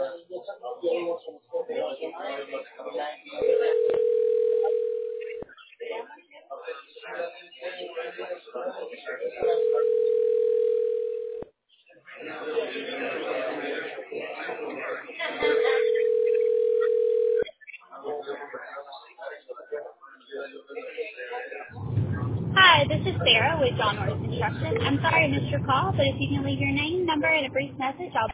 Hi, this is Sarah with John Norris Construction. I'm sorry I missed your call, but if you can leave your name, number, and a brief message, I'll